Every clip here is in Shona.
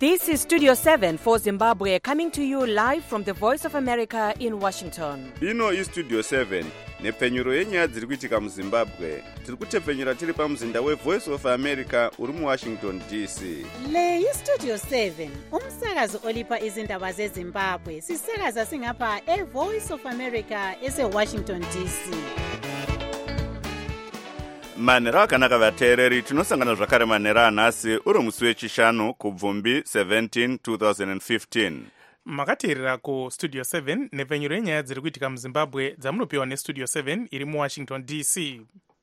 This is Studio 7 for Zimbabwe, coming to you live from the Voice of America in Washington. Ino is Studio 7 nepfenyuro yenyaya dziri kuitika muZimbabwe. Tiri kutepfenyura tiri pamuzinda weVoice of America uri muWashington DC. Le iStudio 7 umsakazo olipa izindaba zeZimbabwe. Sisakaza singapha eVoice of America eseWashington DC. Manhero akanaka vateereri, tinosangana zvakare manhero anhasi uri musi wechishanu kubvumbi 17 2015. Makateerera kuStudio 7 nepfenyuro yenyaya dziri kuitika muZimbabwe dzamunopiwa neStudio 7 iri muWashington DC.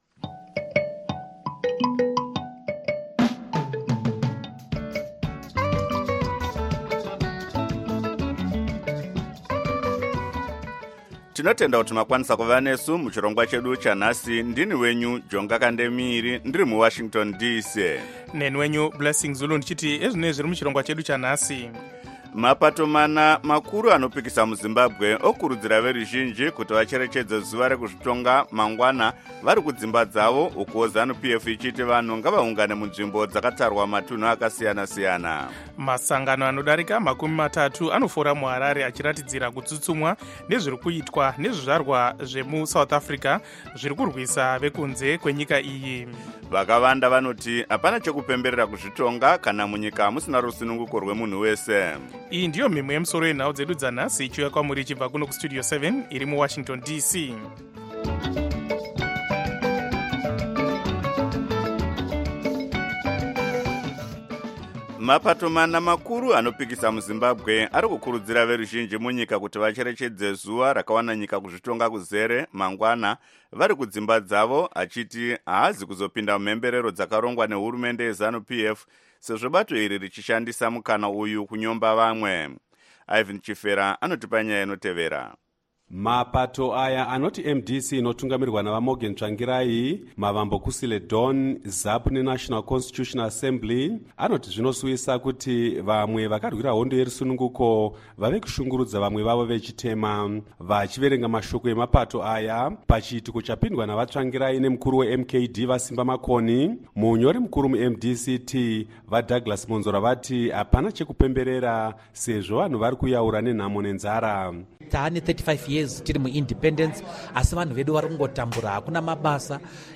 Tinotenda kuti makwanisa kuva nesu muchirongwa chedu chanhasi. Ndini wenyu Jonga Kandemiri, ndiri muWashington DC. Neni wenyu Blessing Zulu ndichiti ezvino zviri muchirongwa chedu chanhasi. Mapato mana makuru anopikisa muZimbabwe okurudzira veruzhinji kuti vacherechedze zuva rekuzvitonga mangwana vari kudzimba dzavo, uko ZANU-PF ichiti vanhu ngavaungane munzvimbo dzakatarwa matunhu akasiyana-siyana. Masangano anodarika 30 anofora muHarare achiratidzira kutsutsumwa nezviri kuitwa nezvizvarwa zvemuSouth Africa zviri kurwisa vekunze kwenyika iyi. Vakawanda vanoti hapana chekupemberera kuzvitonga kana munyika musina rusununguko rwemunhu wese. Iyi ndiyo mhemwe yemusoro yenhau dzedu dzanhasi ichiuya kwamuri ichibva kuno kuStudio 7 iri muWashington DC. Mapato mana makuru anopikisa muZimbabwe ari kukurudzira veruzhinji munyika kuti vacherechedze zuva rakawana nyika kuzvitonga kuzere mangwana vari kudzimba dzavo, achiti haazi kuzopinda mumhemberero dzakarongwa nehurumende yeZANU-PF sezvo bato iri richishandisa mukana uyu kunyomba vamwe. Ivan Chifera anotipa nyaya inotevera. Mapato aya anoti MDC inotungamirirwa naVaMorgan Tsvangirai, Mavambo Kusile Don, ZAPU neNational Constitutional Assembly anoti zvinosuyisa kuti vamwe vakarwira hondo yerusununguko vave kushungurudza vamwe vavo vechitema. Vachiverenga mashoko emapato aya pachiitiko chapindwa navaTsvangirai nemukuru weMKD vaSimba Makoni, munyori mukuru muMDCT vaDouglas Monzora vati hapana chekupemberera sezvo vanhu vari kuyaura nenhamo nenzara. Taane 35 years tiri muindependence, asi vanhu vedu vari kungotambura, hakuna mabasa,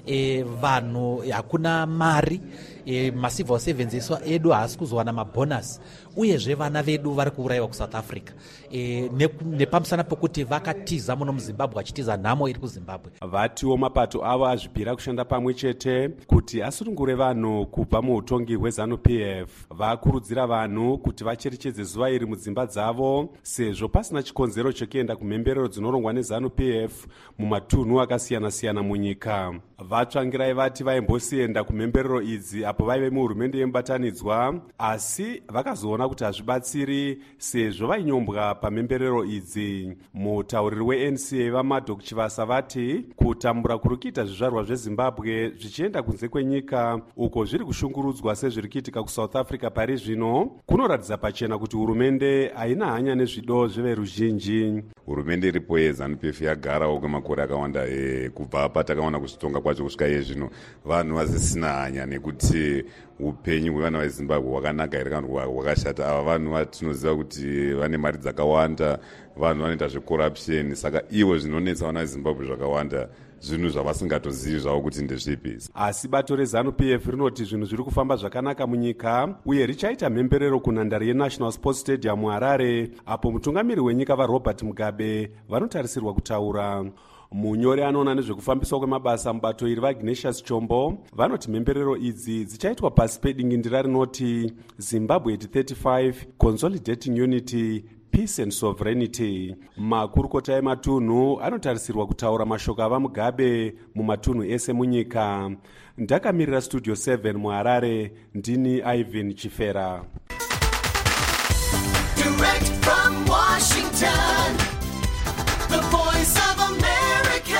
vanhu hakuna mari, macivil servants edu haasi kuzowana mabonus, uyezve vana vedu vari kuurayiwa kuSouth Africa nepamusana pokuti vakatiza muno muZimbabwe vachitiza nhamo iri kuZimbabwe. Vatiwo mapato avo azvipira kushanda pamwe chete kuti asunungure vanhu kubva muutongi hweZANU-PF. Vakurudzira vanhu kuti vacherechedze zuva iri mudzimba dzavo sezvo pasina chikonzero chekuenda kumhemberero dzinorongwa neZANU-PF mumatunhu akasiyana-siyana munyika. Vatsvangirai vati vaimbosienda kumhemberero idzi apo vaive muhurumende yemubatanidzwa, asi vakazoona kuti hazvibatsiri sezvo vainyombwa pamhemberero idzi. Mutauriri weNCA vaMadok Chivasa vati kutambura kuri kuita zvizvarwa zveZimbabwe zvichienda kunze kwenyika uko zviri kushungurudzwa sezviri kuitika kuSouth Africa pari zvino kunoratidza pachena kuti hurumende haina hanya nezvido zveveruzhinji. Hurumende iripo yeZANU-PF yagarawo kwemakore akawanda, kubva patakaona kuzvitonga kwacho kusvika iye zvino vanhu vasisina hanya nekuti upenyu hwevana veZimbabwe hwakanaka here kana hwakashata. Ava vanhu vatinoziva kuti vane mari dzakawanda, vanhu vanoita zvecorruption, saka ivo zvinonetsa vana veZimbabwe zvakawanda zvinhu zvavasingatozivi zvavo kuti ndezvipi. Asi bato reZANU-PF rinoti zvinhu zviri kufamba zvakanaka munyika uye richaita mhemberero kunhandare yeNational Sports Stadium muHarare apo mutungamiri wenyika vaRobert Mugabe vanotarisirwa kutaura. Munyori anoona nezvekufambiswa kwemabasa mubato iri vaIgnatius Chombo vanoti mhemberero idzi dzichaitwa pasi pedingindira rinoti Zimbabwe at 35 Consolidating Unity, Peace and Sovereignty. Makurukota ematunhu anotarisirwa kutaura mashoko ava Mugabe mumatunhu ese munyika. Ndakamirira Studio 7 muHarare, ndini Ivan Chifera. Direct from Washington, the Voice of America,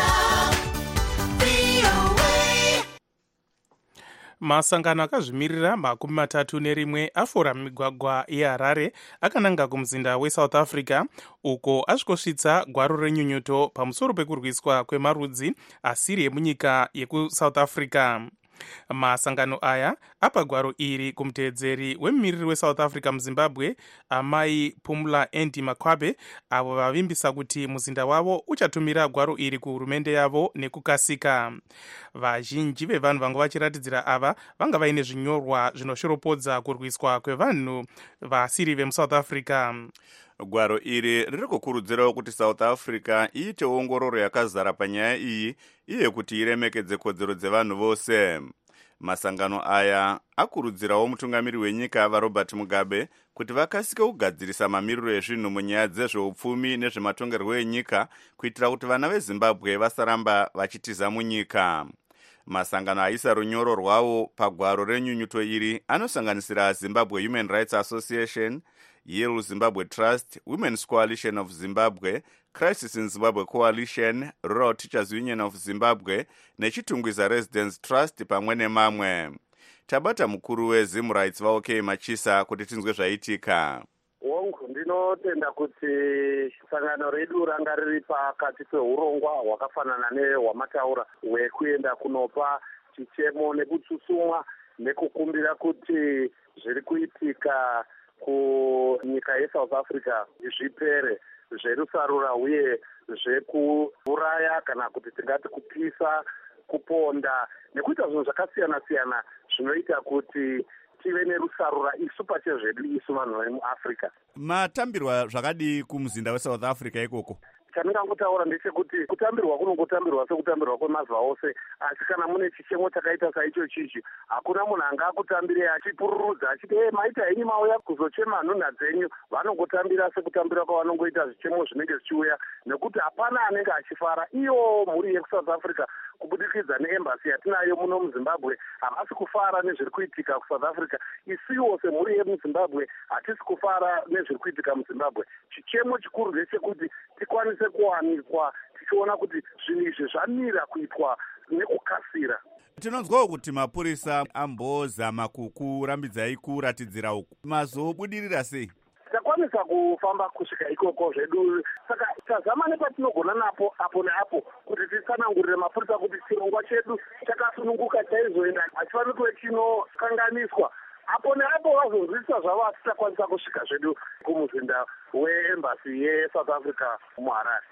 VOA. Masangano akazvimirira 31 afora migwagwa yeHarare akananga kumuzinda weSouth Africa uko asvikosvitsa gwaro renyunyuto pamusoro pekurwiswa kwemarudzi asiri emunyika yekuSouth Africa. Masangano aya apa gwaro iri kumuteedzeri wemumiriri weSouth Africa muZimbabwe amai Pumla Andy Makwabe, avo vavimbisa kuti muzinda wavo uchatumira gwaro iri kuhurumende yavo nekukasika. Vazhinji vevanhu vanga vachiratidzira ava vanga vaine zvinyorwa zvinoshoropodza kurwiswa kwevanhu vasiri vemuSouth Africa. Gwaro iri riri kukurudzirawo kuti South Africa iite ongororo yakazara panyaya iyi iye kuti iremekedze kodzero dzevanhu vose. Masangano aya akurudzirawo mutungamiri wenyika vaRobert Mugabe kuti vakasike kugadzirisa mamiriro ezvinhu munyaya dzezveupfumi nezvematongerwo enyika kuitira kuti vana veZimbabwe vasaramba vachitiza munyika. Masangano aisa runyoro rwawo pagwaro renyunyuto iri anosanganisira Zimbabwe Human Rights Association, Yale Zimbabwe Trust, Women's Coalition of Zimbabwe, Crisis in Zimbabwe Coalition, Rural Teachers Union of Zimbabwe nechitungwiza Residents Trust pamwe nemamwe. Tabata mukuru weZim Rights vaOK Machisa kuti tinzwe zvaitika. Wongu ndinotenda kuti sangano redu ranga riri pakati peurongwa hwakafanana nehwamataura hwekuenda kunopa chichemo nekutsutsumwa nekukumbira kuti zviri kuitika kunyika yeSouth Africa zvipere, zverusarura uye zvekuuraya kana kuti tingati kupisa, kuponda nekuita zvinhu zvakasiyana-siyana zvinoita kuti tive nerusarura isu pachezvedu isu vanhu vemuAfrica. Matambirwa zvakadi kumuzinda weSouth Africa ikoko? Chandingangotaura ndechekuti kutambirwa kunongotambirwa sekutambirwa kwemazuva ose, asi kana mune chichemo chakaita saicho chichi hakuna munhu angakutambire achipururudza achiti maita henyu mauya kuzochema nhunha dzenyu. Vanongotambira sekutambira kwavanongoita zvichemo zvinenge zvichiuya, nekuti hapana anenge achifara. Iyo mhuri yekuSouth Africa kubudikidza neembassy yatinayo muno muZimbabwe havasi kufara nezviri kuitika kuSouth Africa. Isiwo semhuri yemuZimbabwe hatisi kufara nezviri kuitika muZimbabwe. Chichemo chikuru ndechekuti tikwanise kuwanikwa tichiona kuti zvinhu izvi zvamira kuitwa nekukasira. Tinonzwawo kuti mapurisa ambozama kukurambidzai kuratidzira uku, mazobudirira sei? Takwanisa kufamba kusvika ikoko zvedu, saka tazama nepatinogona napo apo neapo kuti titsanangurire mapurisa kuti chirongwa chedu chakasununguka chaizoenda hachifaniri kuve chinokanganiswa. Apo neapo vazonzwisisa zvavo asi takwanisa kusvika zvedu kumuzinda weembassy yeSouth Africa muHarare.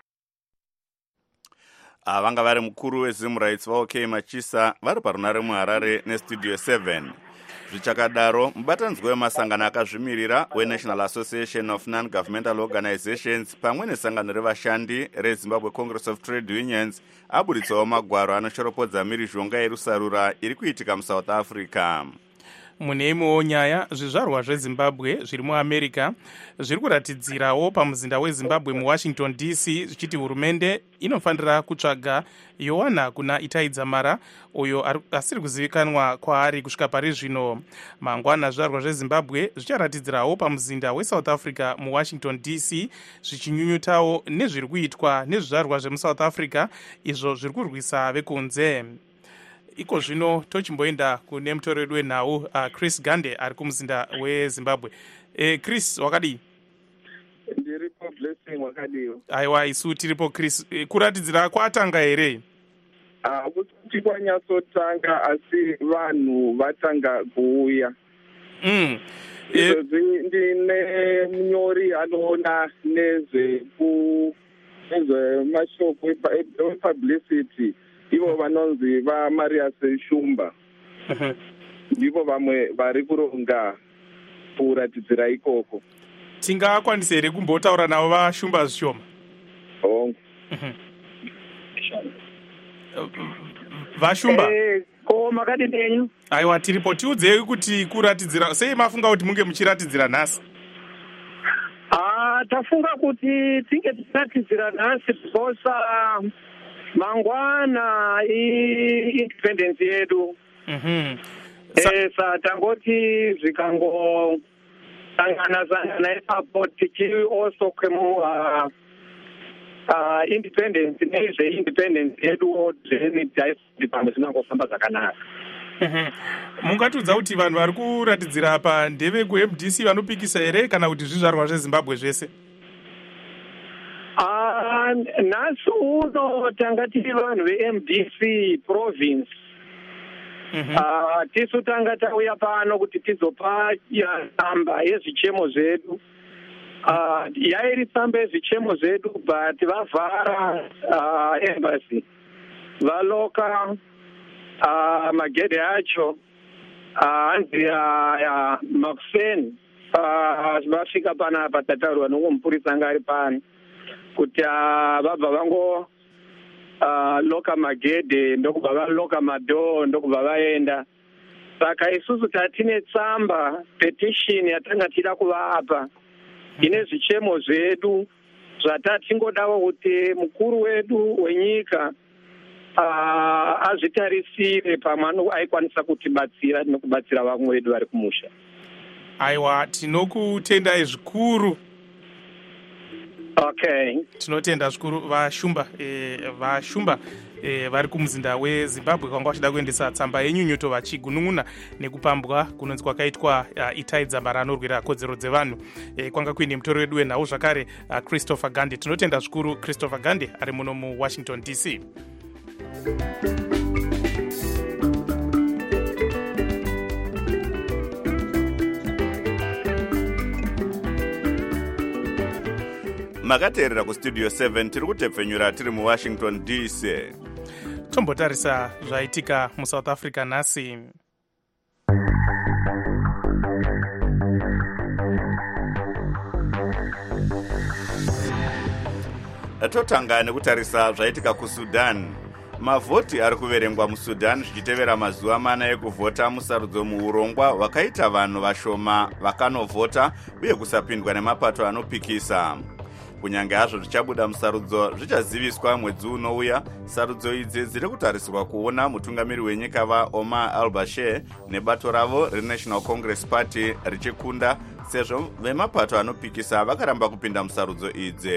Vanga vari mukuru weZim Rights vaOK Machisa vari parunare muHarare neStudio 7. Zvichakadaro, mubatanzwi wemasangano akazvimirira weNational Association of Non-Governmental Organizations pamwe nesangano revashandi reZimbabwe Congress of Trade Unions aburitsawo magwaro anoshoropodza mhirizhonga yerusarura iri kuitika muSouth Africa. Mune imwewo nyaya, zvizvarwa zveZimbabwe zviri muAmerica zviri kuratidzirawo pamuzinda weZimbabwe muWashington DC zvichiti hurumende inofanira kutsvaga Yohana kuna Itai Dzamara uyo asiri kuzivikanwa kwaari kusvika pari zvino. Mangwana zvizvarwa zveZimbabwe zvicharatidzirawo pamuzinda weSouth Africa muWashington DC zvichinyunyutawo nezviri kuitwa nezvizvarwa zvemuSouth Africa izvo zviri kurwisa vekunze. Iko zvino tochimboenda kune mutori wedu wenhau Chris Gande ari kumuzinda weZimbabwe. Chris, wakadii? Ndiripo Blessing, wakadiwo? Aiwa, isu tiripo Chris. Kuratidzira kwatanga here? Kuti kwanyatsotanga asi vanhu vatanga kuuya. Ndine munyori anoona nezvemashoko epublicity. Ivo vanonzi vaMarius Shumba. Ndivo vamwe vari kuronga kuratidzira ikoko. Tingakwanisa here kumbotaura navo vaShumba zvishoma? VaShumba? Ko makadi ndenyu? Aiwa, tiripo. Tiudzei kuti kuratidzira sei mafunga kuti munge muchiratidzira nhasi? Tafunga kuti tinge tichiratidzira nhasi because mangwana independence yedu. Tangoti zvikangosangana ipapo tichi also kwemu independence nezveindependence yedu zveni pamwe zvinangofamba zvakanaka. Mungatiudza kuti vanhu vari kuratidzira apa ndeve kuMDC vanopikisa here kana kuti zvizvarwa zveZimbabwe zvese? Nhasi uno tanga tiri vanhu veMDC province tisu tanga tauya pano kuti tizopa tsamba yezvichemo zvedu. Yairi tsamba yezvichemo zvedu but vavhara embassy valoka magedhe acho hanzi Makuseni vasvika panapa tataurwa nongomupurisa anga ari pano kuti vabva vango loka magedhe ndokubva valoka madhoo ndokubva vaenda. Saka isusu tatine tsamba petition yatanga tida kuvapa ine zvichemo zvedu zvatatingodawo kuti mukuru wedu wenyika azvitarisire pamwe aikwanisa kutibatsira nekubatsira vamwe vedu vari kumusha. Aiwa, tinokutendai zvikuru. Okay. Tinotenda zvikuru vashumba vari kumuzinda weZimbabwe kwanga vachida kuendesa tsamba yenyunyuto vachigunun'una nekupambwa kunonzi kwakaitwa Itai Dzamba ranorwira kodzero dzevanhu. Kwanga kuine mutori wedu wenhau zvakare Christopher Gandhi. Tinotenda zvikuru Christopher Gandhi ari muno muWashington DC. makateerera kustudio 7 tiri kutepfenyura tiri muWashington DC. Tombotarisa zvaitika muSouth Africa nhasi. Totanga nekutarisa zvaitika kuSudan. Mavhoti ari kuverengwa muSudan zvichitevera mazuva mana ekuvhota musarudzo muurongwa wakaita vanhu vashoma vakanovhota uye kusapindwa nemapato anopikisa. Kunyange hazvo zvichabuda musarudzo zvichaziviswa mwedzi unouya. Sarudzo idzi dziri kutarisirwa kuona mutungamiri wenyika vaOmar al-Bashir nebato ravo reNational Congress Party richikunda sezvo vemapato anopikisa vakaramba kupinda musarudzo idzi.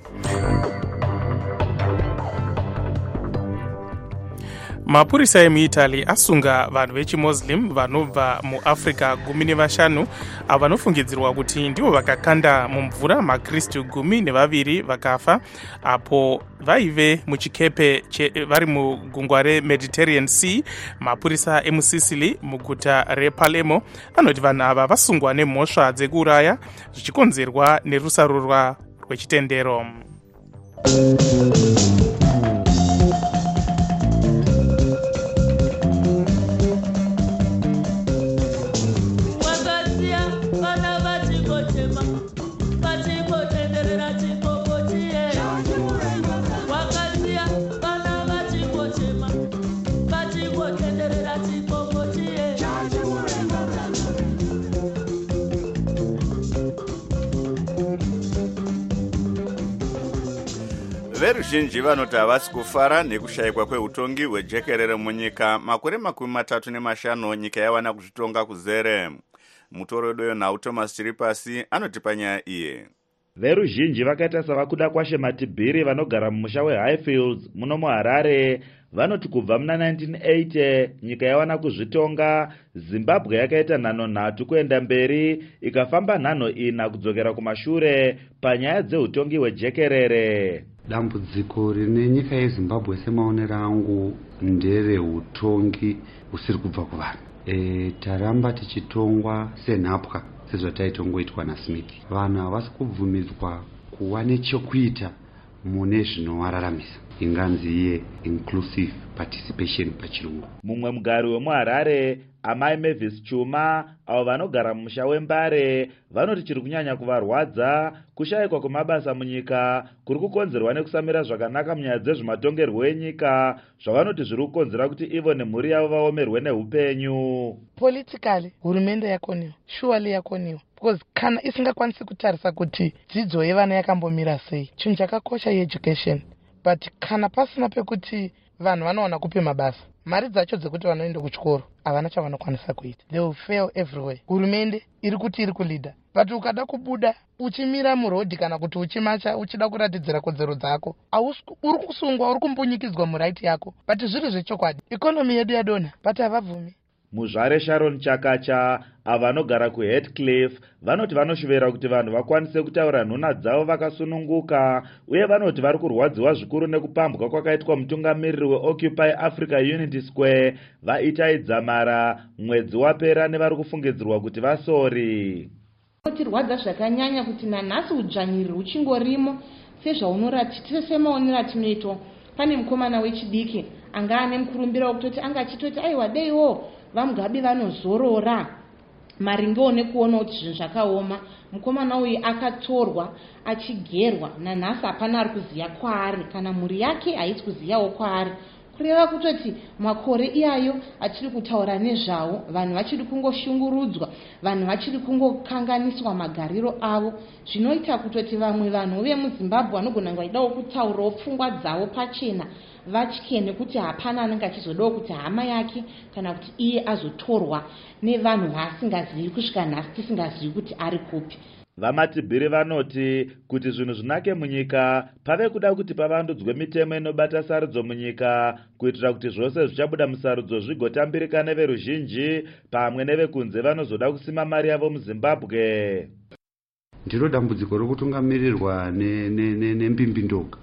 Mapurisa emuItaly asunga vanhu vechimuslim vanobva muAfrica 15 avo vanofungidzirwa kuti ndivo vakakanda mumvura maKristu 12 vakafa apo vaive muchikepe vari mugungwa reMediterranean Sea. Mapurisa emuSicily muguta rePalermo anoti vanhu ava vasungwa nemhosva dzekuuraya zvichikonzerwa nerusarurwa rwechitendero. Veruzhinji vanoti havasi kufara nekushayikwa kweutongi hwejekerere munyika. Makore 35 nyika yawana kuzvitonga kuzere. Mutoro wedu wenhau Thomas Chiripasi anoti panyaya iye. Veruzhinji vakaita savakuda kwashe Matibhiri vanogara mumusha weHighfields muno muHarare vanoti kubva muna 1980 nyika yawana kuzvitonga. Zimbabwe yakaita nhano 3 kuenda mberi ikafamba nhano 4 kudzokera kumashure panyaya dzeutongi hwejekerere. Dambudziko rine nyika yeZimbabwe semaonero angu ndereutongi usiri kubva kuvanhu. Taramba tichitongwa senhapwa sezvataitongoitwa naSmith. Vanhu havasi kubvumidzwa kuva nechekuita mune zvinovararamisa, inganzi iye inclusive participation pachirungu. Mumwe mugari wemuHarare Amai Mavis Chuma avo vanogara mumusha weMbare vanoti chiri kunyanya kuvarwadza kushayikwa kwemabasa munyika kuri kukonzerwa nekusamira zvakanaka munyaya dzezvematongerwo enyika zvavanoti zviri kukonzera kuti ivo nemhuri yavo vaomerwe neupenyu. Politically hurumende yakoniwa, surely yakoniwa, because kana isingakwanisi kutarisa kuti dzidzo yevana yakambomira sei. Chinhu chakakosha yeeducation, but kana pasina pekuti vanhu vanowana kupe mabasa, mari dzacho dzekuti vanoenda kuchikoro havana chavanokwanisa kuita. They will fail everywhere. Hurumende iri kuti iri kulida, but ukada kubuda uchimira murodhi kana kuti uchimacha uchida kuratidzira kodzero dzako, uri kusungwa, uri kumbunyikidzwa muraiti yako, but zviri zvechokwadi. Ikonomi yedu yadonha, but havabvumi. muzvare sharon chakacha avo vanogara kuheadcliff vanoti vanoshuvera kuti vanhu vakwanise kutaura nhuna dzavo vakasununguka uye vanoti vari kurwadziwa zvikuru nekupambwa kwakaitwa mutungamiriri weoccupy africa unity square vaitai dzamara mwedzi wapera nevari kufungidzirwa kuti vasori. Tirwadza zvakanyanya kuti nanhasi udzvanyiriri huchingorimo sezvaunoratita atinoitwa. Pane mukomana wechidiki anga ane mukurumbira wekutoti anga achitoti aiwa deiwo vamugabe vanozorora maringewo nekuona kuti zvinhu zvakaoma. Mukomana uyu akatorwa achigerwa nanhasi hapana ari kuziva kwaari kana mhuri yake haisi kuzivawo kwaari. Kureva kutoti makore iyayo achiri kutaura nezvavo, vanhu vachiri kungoshungurudzwa, vanhu vachiri kungokanganiswa magariro avo, zvinoita kutoti vamwe vanhu vemuZimbabwe vanogona vaidawo kutaurawo pfungwa dzavo pachena vatye nekuti hapana anenge achizodawo kuti hama yake kana kuti iye azotorwa nevanhu vaasingazivi kusvika nhasi tisingazivi kuti ari kupi. Vamatibhiri vanoti kuti zvinhu zvinake munyika pave kuda kuti pavandudzwe mitemo inobata sarudzo munyika kuitira kuti zvose zvichabuda musarudzo zvigotambirika neveruzhinji pamwe nevekunze vanozoda kusima mari yavo muZimbabwe. Ndiro dambudziko rokutungamirirwa nembimbindo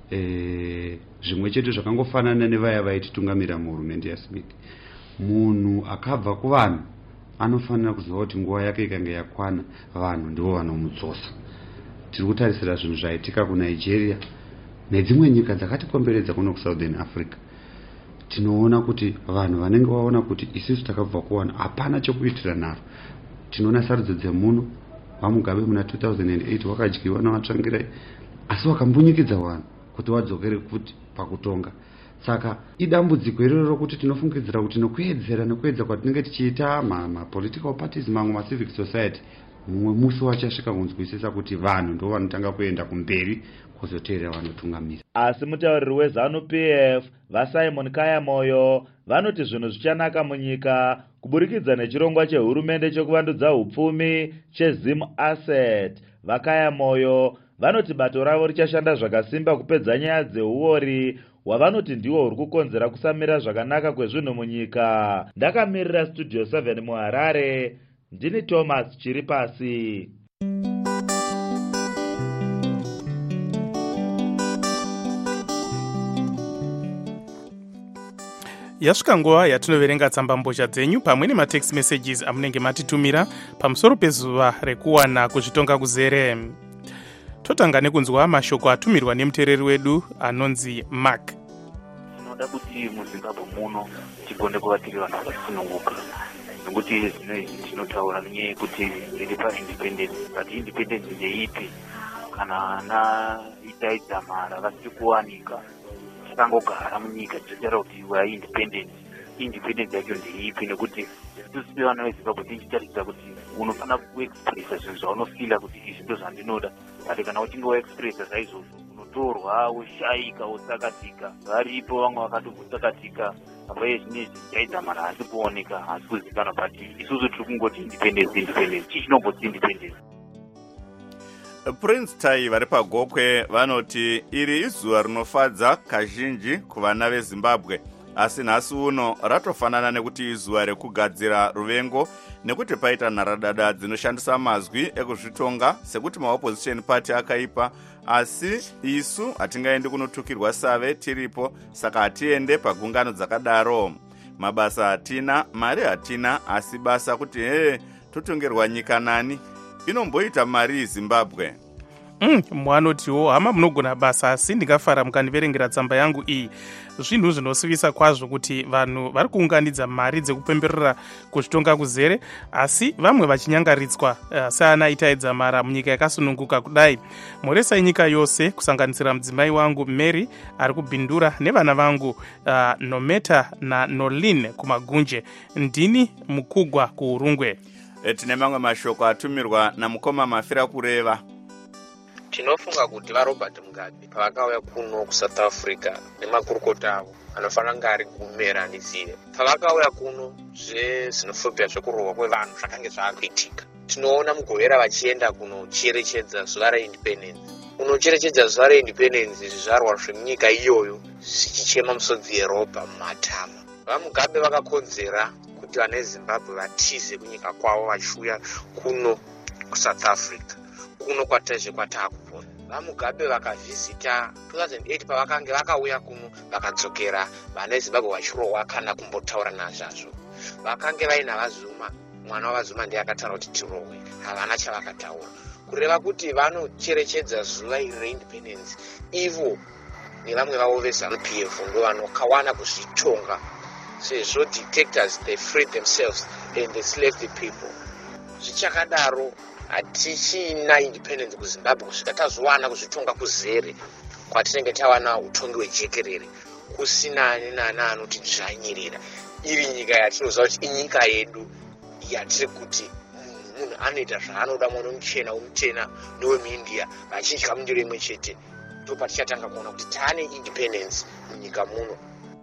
zvimwe chete zvakangofanana nevaya vaititungamira muhurumende yaSmith. Munhu akabva kuvanhu anofanira kuziva kuti nguva yake ikanga yakwana, vanhu ndivo vanomudzosa. Tiri kutarisira zvinhu zvaitika kuNigeria nedzimwe nyika dzakatikomberedza kuno kuSouthern Africa. Tinoona kuti vanhu vanenge vaona kuti isusu takabva kuwana hapana chokuitira naro. Tinoona sarudzo dzemuno vamugabe muna 2008 wakadyiwa navatsvangirai asi wakambunyikidza vanhu kuti vadzokere kuti pakutonga. Saka idambudziko iroro rokuti tinofungidzira kuti nekuedza kwatinenge tichiita political parties mamwe civic society mumwe musi wachasvika kunzwisisa kuti vanhu ndo vanotanga kuenda kumberi kuzoteerera vanotungamira. Asi mutauriri weZANU-PF vaSimon Kayamoyo vanoti zvinhu zvichanaka munyika kuburikidza nechirongwa chehurumende chekuvandudza upfumi cheZim Asset. VaKayamoyo vanoti bato ravo richashanda zvakasimba kupedza nyaya dzeuori wavanoti ndiwo huri kukonzera kusamira zvakanaka kwezvinhu munyika. Ndakamirira Studio 7 muHarare, ndini Thomas Chiripasi. Yasvika nguva yatinoverenga tsambambozha dzenyu pamwe nematext messages amunenge matitumira pamusoro pezuva rekuwana kuzvitonga kuzere. Totanga nekunzwa mashoko atumirwa nemuteereri wedu anonzi Mark. Tinoda kuti muZimbabwe muno tigone kuva tiri vanhu vakasununguka nekuti zvinezvi tinotaura nenyaya yekuti tiri paindependence, but independence ndeipi kana ana Itai Dzamara vasiri kuwanika takangogara munyika tichitaura kuti we are independence yacho ndeipi nekuti isusu vana veZimbabwe tichitarisa kuti unofanira kuexpressa zvinhu zvaunofila kuti izvi ndo zvandinoda, but kana uchinge waexpressa saizvozvo unotorwa woshayika wosakatika. Varipo vamwe vakatokusakatika apaye zvinezvi Itai Mara hasi kuoneka hasi kuzikanwa, but isusu tiri kungoti independence chii chinomboti independence. Prince Tai vari paGokwe vanoti iri izuva rinofadza kazhinji kuvana veZimbabwe, asi nhasi uno ratofanana nekuti izuva rekugadzira ruvengo nekuti paita nharadada dzinoshandisa mazwi ekuzvitonga sekuti maopposition party akaipa, asi isu hatingaendi kunotukirwa save tiripo, saka hatiende pagungano dzakadaro. Mabasa hatina, mari hatina, asi basa kuti totongerwa nyika nani inomboita mari Zimbabwe. Mwanotiwo hama munogona basa, asi ndingafara mukaniverengera tsamba yangu iyi. Zvinhu zvinosivisa kwazvo kuti vanhu vari kuunganidza mari dzekupemberera kuzvitonga kuzere, asi vamwe vachinyangaridzwa seana Itai Dzamara munyika yakasununguka kudai. Muresa nyika yose kusanganisira mudzimai wangu Mary ari kubhindura nevana vangu Nometa naNolin kumagunje. Ndini Mukugwa kuUrungwe. Tine mamwe mashoko atumirwa namukoma Mafira kureva. Tinofunga kuti vaRobert Mugabe pavakauya kuno kuSouth Africa nemakurukota avo anofanira kunge ari kumeranizire. Pavakauya kuno zvinofobia zvekurohwa kwevanhu zvakange zvaakuitika. Tinoona mugovera vachienda kunocherechedza zuva reindependence. Unocherechedza zuva reindependence zvizvarwa zvemunyika iyoyo zvichichema musodzi yeropa mumatama. VaMugabe vakakonzera kuti vana vezimbabwe vatize kunyika kwavo vachiuya kuno kusouth africa, kuno kwataizve kwataakupona. VaMugabe vakavhizita 2008 pavakange vakauya kuno vakadzokera vana vezimbabwe vachirohwa kana kumbotaura nazvazvo. Vakange vaina vaZuma, mwana wavaZuma ndiye akataura kuti tirohwe, havana chavakataura, kureva kuti vanocherechedza zuva iri reindependence. Ivo nevamwe vavo veZANU-PF ndo vanokawana kuzvitonga, sezvo dictators they freed themselves and they slaved the people. Zvichakadaro hatichina independence kuZimbabwe kusvika tazowana kuzvitonga kuzere kwatinenge tawana utongi hwejekerere, kusina ani nani anotidzvanyirira. Iri nyika yatinoziva kuti inyika yedu yatiri kuti munhu anoita zvaanoda, mwana muchena womutena newemuindia vachidya mundiro imwe chete. Ndo patichatanga kuona kuti taane independence munyika muno.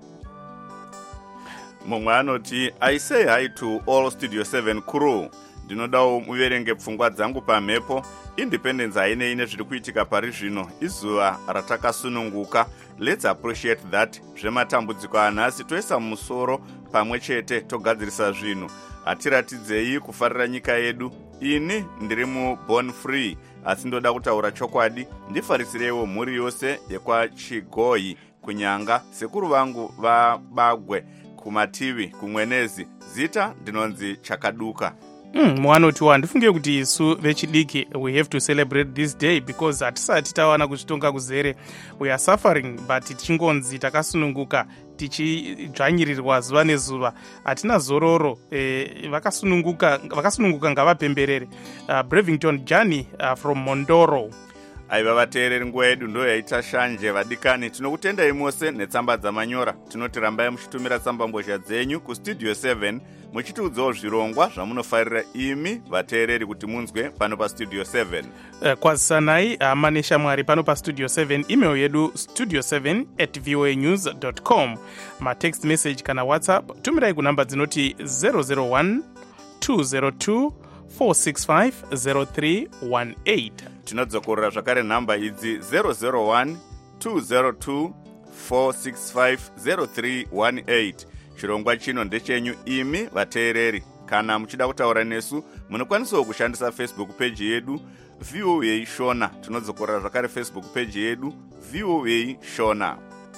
Mumwe anoti, I say hi to all Studio 7 crew. Ndinodawo muverenge pfungwa dzangu pamhepo. Independence hainei nezviri kuitika pari zvino, izuva ratakasununguka. Let's appreciate that. Zvematambudziko anhasi toisa musoro pamwe chete togadzirisa zvinhu. Hatiratidzei kufarira nyika yedu. Ini ndiri muBorn Free, asi ndoda kutaura chokwadi. Ndifarisireiwo mhuri yose yekwaChigoyi kunyanga, sekuru vangu vaBagwe kumativi kumwenezi. Zita ndinonzi Chakaduka. Mwanoti handifunge kuti isu vechidiki we have to celebrate this day because hatisati tawana kuzvitonga kuzere. We are suffering but tichingonzi takasununguka tichidzvanyirirwa zuva nezuva. Hatina zororo. Vakasununguka ngavapemberere. Brevington Johnny from Mondoro. Aiva vateereri, nguva yedu ndo yaita shanje. Vadikani, tinokutendai mose netsamba dzamanyora. Tinoti rambai muchitumira tsamba mbozha dzenyu kustudio 7 muchitiudzawo zvirongwa zvamunofarira imi vateereri kuti munzwe pano pastudio 7. Kwazisanai hama neshamwari pano pastudio 7. Email yedu studio7@voanews.com. matext message kana whatsapp tumirai kunamba dzinoti 001 202 465 0318. Tinodzokorera zvakare nhamba idzi 001 202 465 0318. Chirongwa chino ndechenyu imi vateereri. Kana muchida kutaura nesu munokwanisawo kushandisa Facebook page yedu VOA Shona. Tinodzokorera zvakare Facebook page yedu VOA Shona.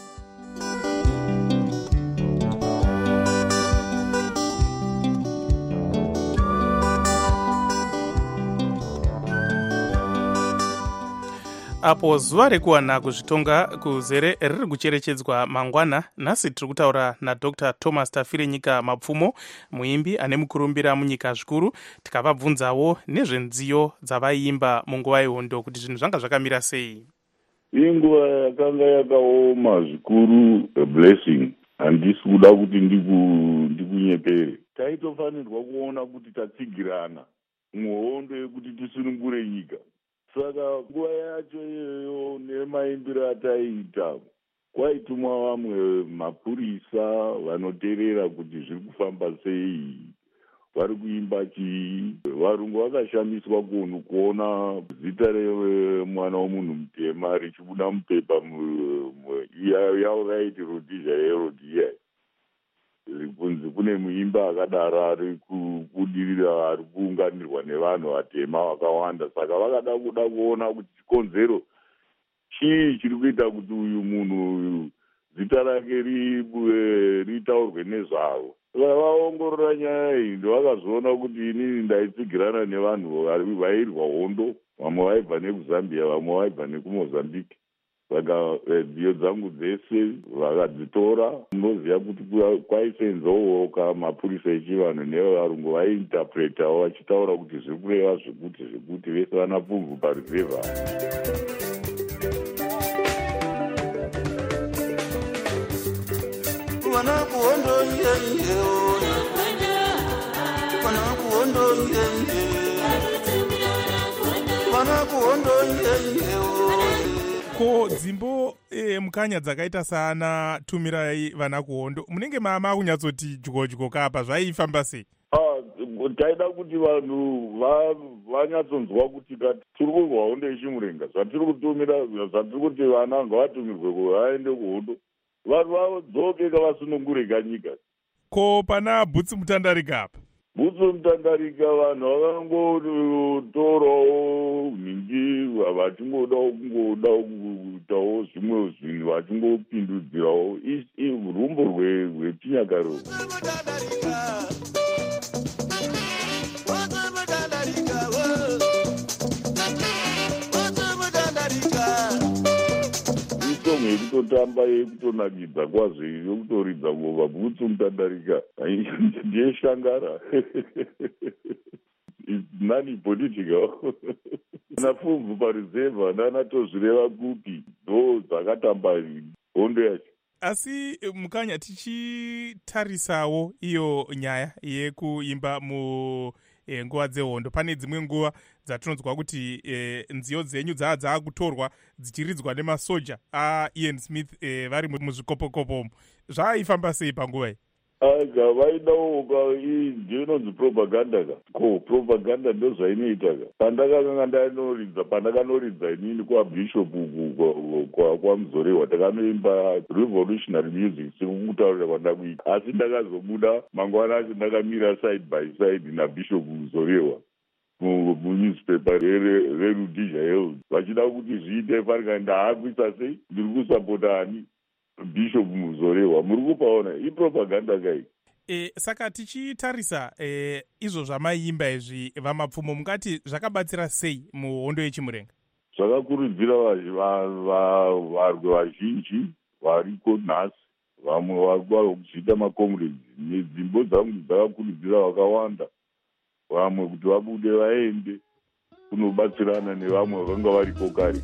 Apo zuva rekuwana kuzvitonga kuzere riri kucherechedzwa mangwana, nhasi tiri kutaura naDr. Thomas Tafire Nyika Mapfumo, muimbi ane mukurumbira munyika zvikuru. Tikavabvunzawo nezvenziyo dzavaiimba munguva yehondo kuti zvinhu zvanga zvakamira sei. Inguva yakanga yakaoma zvikuru, a blessing. Handisi kuda kuti ndikunyepere. Taitofanirwa kuona kuti tatsigirana muhondo yekuti tisunungure nyika. Saka nguva yacho iyoyo nemaimbiro ataiita kwaitumwa vamwe mapurisa vanoteerera kuti zviri kufamba sei, vari kuimba chii. Varungu vakashamiswa kuona zita remwana womunhu mutema richibuda mupepa yavo vaiti Rhodesia yeRhodesia. Kunzi kune muimba akadaro ari kubudirira, ari kuunganirwa nevanhu vatema vakawanda. Saka vakada kuona kuti chikonzero chii chiri kuita kuti uyu munhu uyu zita rake ritaurwe nezvavo. Saka vaongorora nyaya iyi ndovakazoona kuti inini ndaitsigirana nevanhu vairwa hondo, vamwe vaibva nekuZambia, vamwe vaibva nekumozambique. Saka dziyo dzangu dzese vakadzitora. Munoziva kuti kwaisenzawo mapurisa echivanhu nevarungu vaiinterpretawo vachitaura kuti zviri kureva zvekuti vese vana pfumvu parizevha. Vana kuhondo yeye, vana kuhondo yeye, vana kuhondo yeye. Ko dzimbo mukanya dzakaita sana tumirai vana kuhondo munenge mama kunyatsoti dyo kapa zvaifamba sei? Taida kuti vanhu vanyatsonzwa kuti tiri kurwa hondo yechimurenga, zvatiri kutumira, zvatiri kuti vana ngavatumirwe vaende kuhondo, vanhu vadzoke kavasunungure kanyika. Ko pana Butsi Mutandarika apa? Butsi Mutandarika vanhu vakangotorawo ningi vachingoda kuitawo zvimwe zvinhu vachingopindudzirawo rumbo rwechinyakare. Isongo yekutotamba yekutonakidza kwazvo yokutoridza ngoma Butsi Mutandarika ndiye shangara. It's non-political. Napfumvu parizevha nanatozvireva kupi ndo dzakatamba hondo yacho. Asi mukanya tichitarisawo iyo nyaya yekuimba nguva dzehondo, pane dzimwe nguva dzatinonzwa kuti nziyo dzenyu dzaakutorwa dzichiridzwa nemasoja Ian Smith vari muzvikopokopomo. Zvaifamba sei panguva iyi? Aga vaidawo ndinonzi propaganda propaganda ndo zvainoitaka. Pandakanoridza inini kwabhishopu kwaMuzorewa takanoimba revolutionary music sekutaurira kwandakuita, asi ndakazobuda mangwana acho ndakamira side by side naBhishopu Muzorewa munewspaper reRudisha Herald vachida kuti zviite farika ndaakuisa sei ndiri kusapota ani Bishop Muzorewa. Muri kupaona ipropaganda kai. Saka tichitarisa izvo zvamaimba izvi vamapfumo mungati zvakabatsira sei muhondo yechimurenga? Zvakakurudzira varwi vazhinji variko nhasi, vamwe vari kuchiita makomrades. Nedzimbo dzangu dzakakurudzira vakawanda, vamwe kuti vabude vaende kunobatsirana nevamwe vanga variko kare.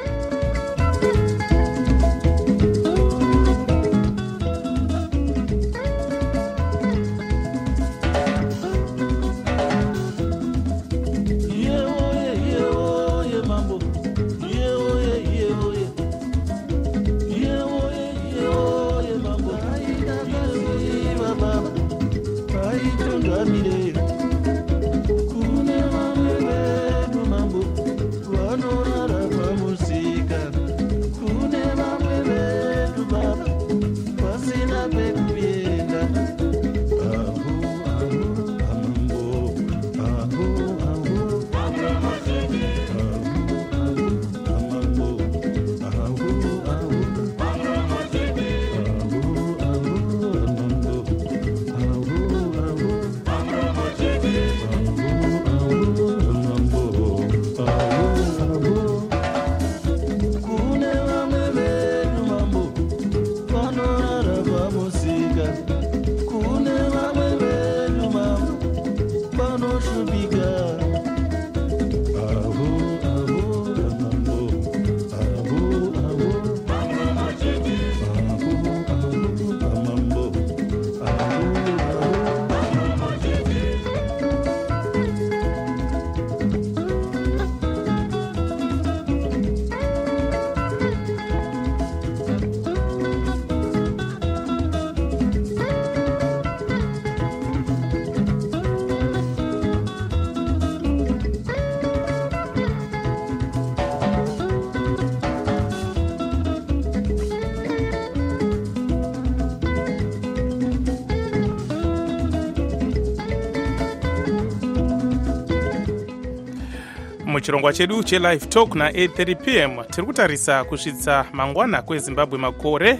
Muchirongwa chedu chelive talk na 8:30 pm tiri kutarisa kusvitsa mangwana kweZimbabwe makore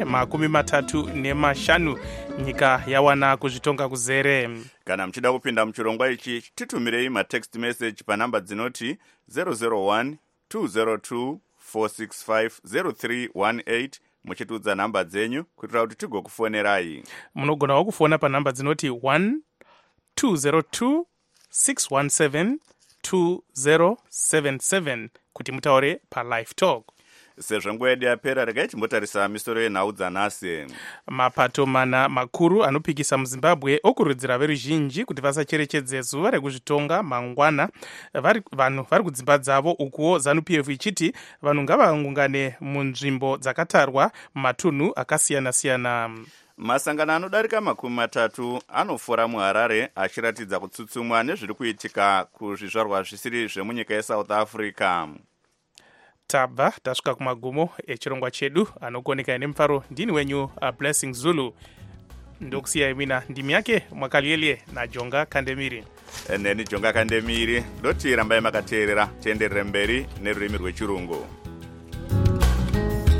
35 nyika yawana kuzvitonga kuzere. Kana mchida kupinda muchirongwa ichi titumirei matext message panamba dzinoti 001 202 465 0318 muchitudza namba dzenyu kuitira kuti tigokufonerai. Munogonawo kufona panamba dzinoti 1 202 617 2077 kuti mutaure palive talk. Sezvo nguva yedu yapera, regai timbotarisa misoro yenhau dzanhasi. Mapato mana makuru anopikisa muZimbabwe okurudzira veruzhinji kuti vasacherechedze zuva rekuzvitonga mangwana vanhu vari kudzimba dzavo, ukuwo ZANU-PF ichiti vanhu ngavaungane munzvimbo dzakatarwa mumatunhu akasiyana-siyana. Masangano anodarika 30 anofora muHarare achiratidza kutsutsumwa nezviri kuitika kuzvizvarwa zvisiri zvemunyika yeSouth Africa. Tabva tasvika kumagumo echirongwa chedu, anokoneka nemufaro ndini wenyu Blessing Zulu. ndokusiyai mina ndimi yake Mwakalielye naJonga Kandemiri. Neni Jonga Kandemiri ndoti rambai makateerera tienderere mberi nerurimi rwechirungu.